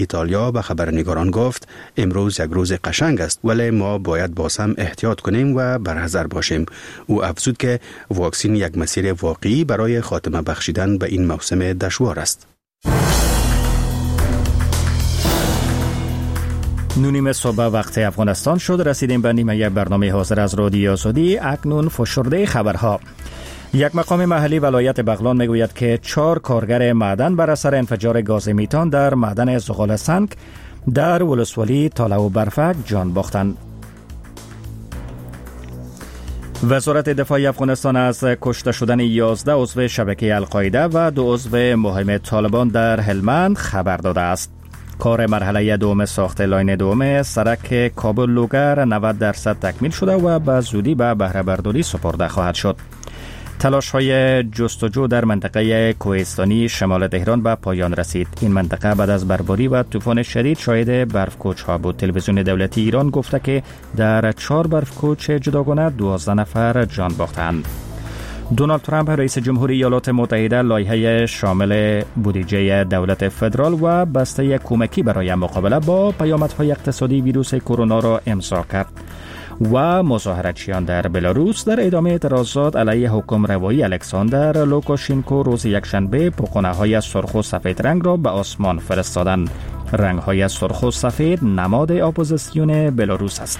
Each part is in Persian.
ایتالیا به خبرنگاران گفت امروز یک روز قشنگ است ولی ما باید باز هم احتیاط کنیم و برحذر باشیم. او افزود که واکسن یک مسیر واقعی برای خاتمه بخشیدن به این موسم دشوار است. نونیم صبح وقت افغانستان شد. رسیدیم به نیمه برنامه حاضر از رادیو آزادی. اکنون فشرده خبرها. یک مقام محلی ولایت بغلان میگوید که 4 کارگر معدن بر اثر انفجار گاز میتان در معدن زغال سنگ در ولسوالی تاله و برفک جان باختند. وزارت دفاع افغانستان از کشته شدن 11 عضو شبکه القاعده و 2 عضو مهم طالبان در هلمند خبر داده است. کار مرحله دوم ساخت لاین دوم سرک کابل لوگر 90% تکمیل شده و به زودی به بهره برداری سپرده خواهد شد. تلاش‌های جستجو در منطقه کوهستانی شمال تهران به پایان رسید. این منطقه بعد از برفباری و طوفان شدید شاهد برفکوچ‌ها بود. تلویزیون دولتی ایران گفته که در 4 برفکوچ جداگانه 12 نفر جان باختند. دونالد ترامپ رئیس جمهوری ایالات متحده لایحه شامل بودجه دولت فدرال و بسته کمکی برای مقابله با پیامدهای اقتصادی ویروس کرونا را امضا کرد. و مظاهراتچیان در بلاروس در ادامه اعتراضات علیه حکم روایی الکساندر لوکاشنکو روز یکشنبه پوقونه‌های سرخ و سفید رنگ را به آسمان فرستادند. رنگ‌های سرخ و سفید نماد اپوزیسیون بلاروس است.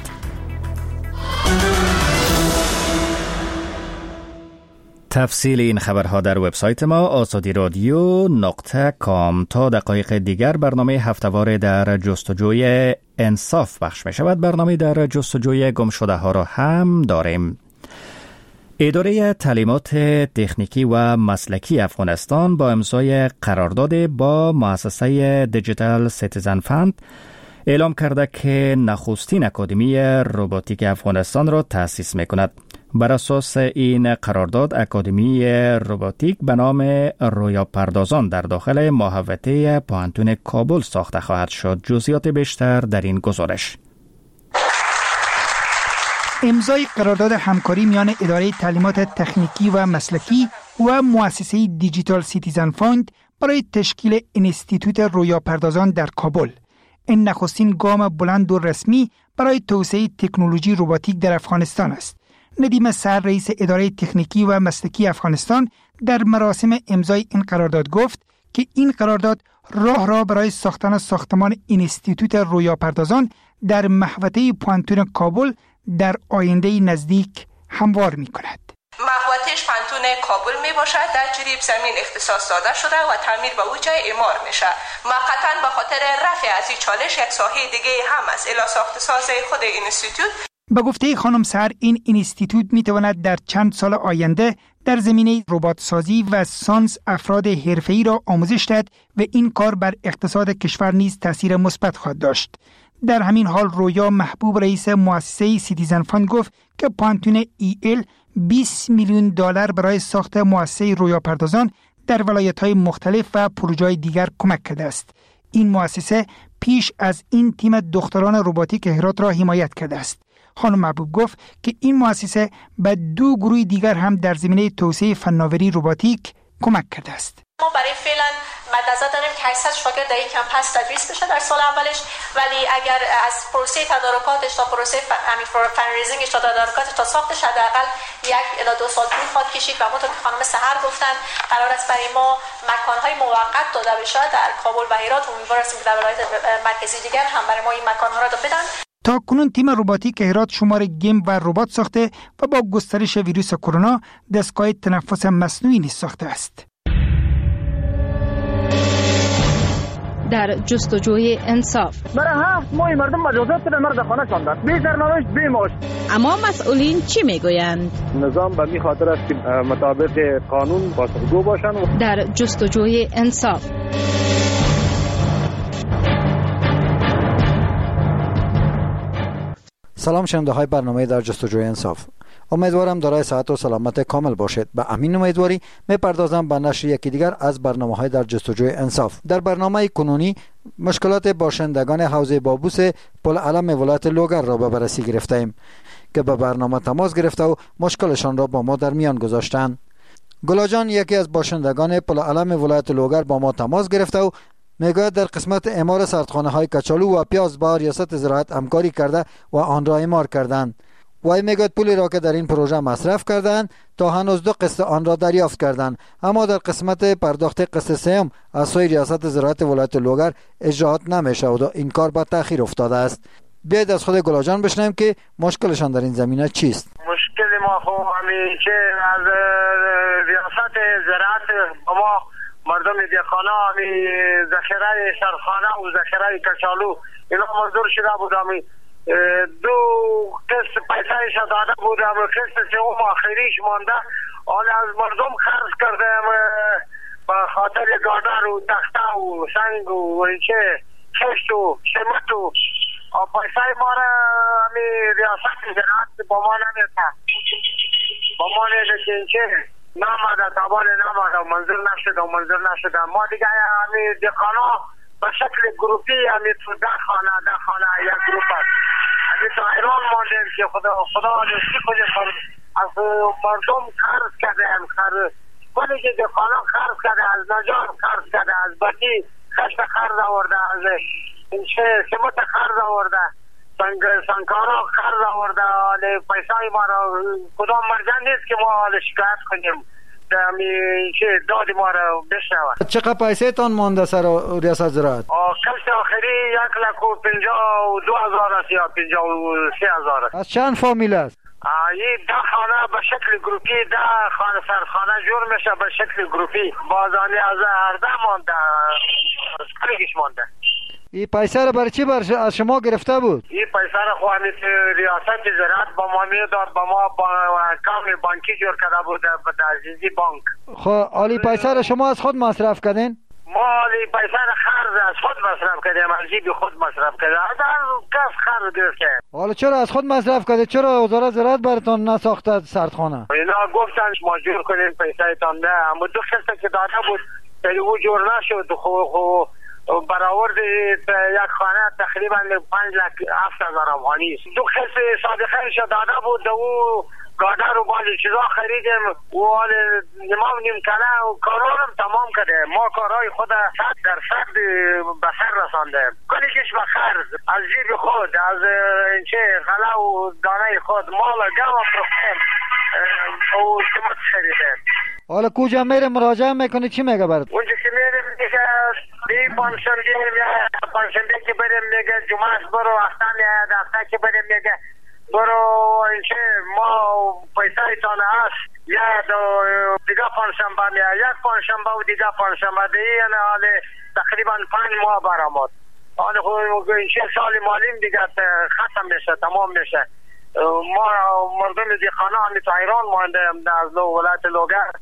تفصیل این خبرها در وبسایت ما azadiradyo.com. تا دقایق دیگر برنامه هفته‌وار در جستجوی انصاف پخش می شود. برنامه در جستجوی گم شده ها را هم داریم. اداره تعلیمات تکنیکی و مسلکی افغانستان با امضای قرارداد با مؤسسه دیجیتال سیتیزن فند اعلام کرده که نخستین اکادمی روباتیک افغانستان را تأسیس می کند. بر اساس این قرارداد اکادمی روباتیک به نام رویا پردازان در داخل محوطه پوهنتون کابل ساخته خواهد شد. جزئیات بیشتر در این گزارش. امضای قرارداد همکاری میان اداره تعلیمات تکنیکی و مسلکی و مؤسسه دیجیتال سیتیزن فاند برای تشکیل انستیتوت رویا پردازان در کابل. این نخستین گام بلند و رسمی برای توسعه تکنولوژی روباتیک در افغانستان است. ندیم سر رئیس اداره تکنیکی و مسلکی افغانستان در مراسم امضای این قرارداد گفت که این قرارداد راه را برای ساختن ساختمان انستیتوت رویا پردازان در محوطه پوهنتون کابل در آینده نزدیک هموار می کند. محوطه‌اش پوهنتون کابل می باشد، در جریب زمین اختصاص داده شده و تعمیر به او جای اعمار میشه. موقتاً به خاطر رفع از این چالش یک ساحه دیگه هم از الی ساخت ساز خود انستیتوت. به گفته خانم سر این انستیتوت می تواند در چند سال آینده در زمینه ربات سازی و ساینس افراد حرفه‌ای را آموزش دهد و این کار بر اقتصاد کشور نیز تاثیر مثبت خواهد داشت. در همین حال رویا محبوب رئیس مؤسسه سیتیزن فاند گفت که پوهنتون ایل 20 میلیون دلار برای ساخت مؤسسه رویا پردازان در ولایت‌های مختلف و پروژه‌های دیگر کمک کرده است. این مؤسسه پیش از این تیم دختران روباتیک هرات را حمایت کرده است. خانم محبوب گفت که این مؤسسه به 2 گروه دیگر هم در زمینه توسعه فناوری روباتیک کمک کرده است. ما برای فعلا مد نظر داریم که 800 شاگرد در این کمپس تدریس بشه در سال اولش، ولی اگر از پروسه تدارکاتش تا پروسه فنریزینگش تا تدارکاتش تا ساختش حداقل 1 الی 2 سال طول خواهد کشید و همونطور که خانم سحر گفتن قرار است برای ما مکانهای موقت داده بشه در کابل و هرات. امیدوار هستیم که در ولایت مرکزی دیگر هم برای ما این مکانها را بدن. تا کنون تیم روباتیک هرات شمار گیم و ربات ساخته و با گسترش ویروس کرونا دستگاه تنفس مصنوعی نیز ساخته است. در جستجوی انصاف برای 7 ماه مردم مجازات به مرد خانه شاندند، بی سرنوشت بی معاش. اما مسئولین چی میگویند؟ نظام به این خاطر است که مطابق قانون پاسخگو باشند. در جستجوی انصاف سلام شنونده های برنامه در جستجوی انصاف. امیدوارم دارای صحت و سلامت کامل باشید. به همین امیدواری میپردازم به نشر یکی دیگر از برنامه های در جستجوی انصاف. در برنامه کنونی مشکلات باشندگان حوزه بابوس پل علم ولایت لوگر را به بررسی گرفتیم که به برنامه تماس گرفته و مشکلشان را با ما در میان گذاشتند. گلا جان یکی از باشندگان پل علم ولایت لوگر با ما تماس گرفته و میگوید در قسمت اعمار سردخانه های کچالو و پیاز با ریاست زراعت همکاری کرده و آن را اعمار کردند. وی میگوید پولی را که در این پروژه مصرف کردند تا هنوز 2 قسط آن را دریافت کردند، اما در قسمت پرداخت قسط سوم از سوی ریاست زراعت ولایت لوگر اجراات نمیشه و این کار به تاخیر افتاده است. بیاید از خود گلاجان بشنویم که مشکلشان در این زمینه چیست. مشکل ما خب همین که از ریاست زراعت ما مردم دیخانه همین ذخیره سردخانه و ذخیره کچالو اینا منظور شده بود. همین 2 قسط پیسهش داده بود، همین قسط سوم آخریش مانده. حال از مردم خرج کردم به خاطر گادر و تخته و سنگ و خشت و شمت و پیسه ما را همین ریاست زراعت با ما نمیده. با ما نیده که اینچه نامده، تابان نامده و منظور نشده. ما دیگه همین دیخانه به شکل گروپی همین تو 10 خانه یک گروپ هست. همین تو ایران ماندیم که خدا نشتی کنیم از مردم خرج کرده. کلی که دیخانه خرج کرده، از نجار خرج کرده، از بطی خشت خرج آورده، از شمت خرج آورده، سنگکارا خرج آورده. پیسه ما را کدام مرجع نیست که ما شکایت کنیم داد ما را بشنوه. چقدر پیسه تان مانده سر ریاست زراعت؟ قسط آخری 1,52,000 است یا 53,000 است. از چند فامیل است؟ این 10 خانه به شکل گروپی، 10 خانه سردخانه جور میشه به شکل گروپی. بازانی از 18 مانده، کلیگش مانده. این پیسه را برای چی از شما گرفته بود؟ این پیسه را خواهی ریاست زراعت با ما میداد، با ما کام بانکی جور کرده بود به عزیزی بانک. خب حالی پیسه را شما از خود مصرف کردین؟ ما حالی پیسه را خرج از خود مصرف کردیم، از جیب خود مصرف کردیم، از کس خرج گرفتیم. حالا چرا از خود مصرف کردید؟ چرا وزارت زراعت براتون نساخته سردخانه؟ اینا گفتن ما جور کنیم پیسه تان نه، اما 2 قسط که داده بود او جور نشد. برآورد یک خانه تقریبا 5,07,000 افغانی است. 2 قسط صادقه‌اش داده بود، او گادر و بعضی چیزا خریدیم و حال نیم کله و کارا هم تمام کرده. ما کارهای خود 100% به سر رساندیم. کلیش به خرج از جیب خود، از غله و دانه خود مال گاو فروختیم و سمت خریدیم. حالا کجا میره مراجعه میکنه چی میگه برات؟ اونجا که میریم میگه دی پنجشنبه که بریم میگه جمعه برو، هفته که بریم میگه برو ما پیسه تانه هست یا دیگه پنجشنبه میاد، یک پنجشنبه و دیگه پنجشنبه دیگه حال تقریبا 5 ماه برآمد. حال سال مالیم دیگه ختم میشه، تمام میشه. ما مردم دیخانه همی تا ایران مانده از ولایت لوگر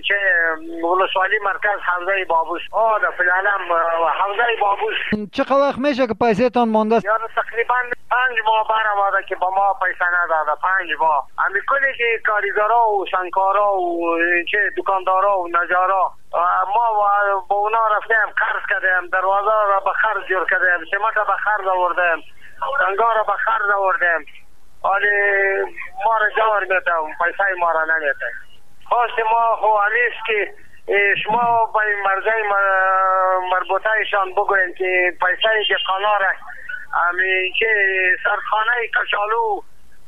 ولسوالی مرکز حوزه بابوس. در فیلالم حوزه بابوس. چقدر وقت میشه که پیسه تان مانده؟ یعنی تقریبا 5 ماه برآمده که با ما پیسه نداده. 5 ماه همی کلی که کاریگرا و سنگکارا و دکاندارا و نجارا ما با اونا رفتیم قرض کردیم، دروازه را به خرج جور کردیم، سمت را به خرج آوردیم، سنگا را به خرج آوردیم. حالی ما را جوار میتیم، پیسه ما را نمیتیم. خواست ما خواهیست که شما با این مرزه مربوطه ایشان بگوین که پیسه دیخانه را همین که سردخانه کچالو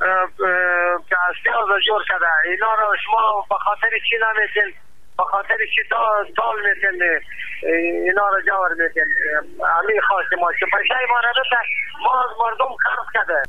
که از پیاز جور کرده اینا را شما به خاطر چی نمیتین، به خاطر چی دال میتین اینا را جوار میتین. همین خواست ما که پیسه ما را بده ما از مردم خرج کرده.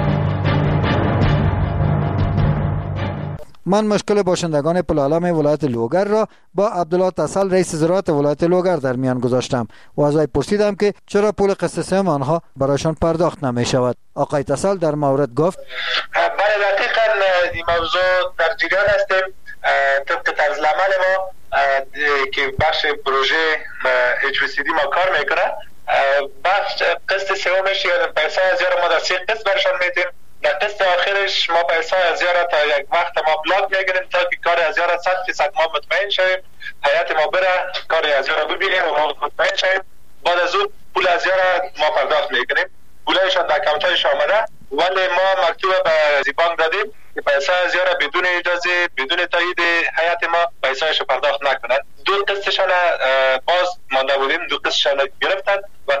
من مشکل باشندگان پلالم ولایت لوگر را با عبدالله تسل رئیس زراعت ولایت لوگر در میان گذاشتم و از وی پرسیدم که چرا پول قسط سوم آنها برایشان پرداخت نمی شود. آقای تسل در مورد گفت بله دقیقاً این موضوع در جریان هستیم. طبق طرز العمل ما که بخش پروژه HVCD ما کار میکنه، بخش قسط سومش یا پیسه از ما در 3 قسط برشان میدیم. در قسط آخرش ما پیسه از یارا تا یک وقت ما بلاک میگیریم تا که کار از یارا 100% ما مطمئن شویم، حیات ما بره کار از یارا ببینیم و ما مطمئن شویم. بعد از اون پول از یارا ما پرداخت میکنیم. پولایشان در اکانتش آمده ولی ما مکتوب به بانک دادیم که پیسه از یارا بدون اجازه بدون تایید حیات ما پیسهش پرداخت نکنند. 2 قسطشان باز مانده بودیم 2 قسطش گرفتن و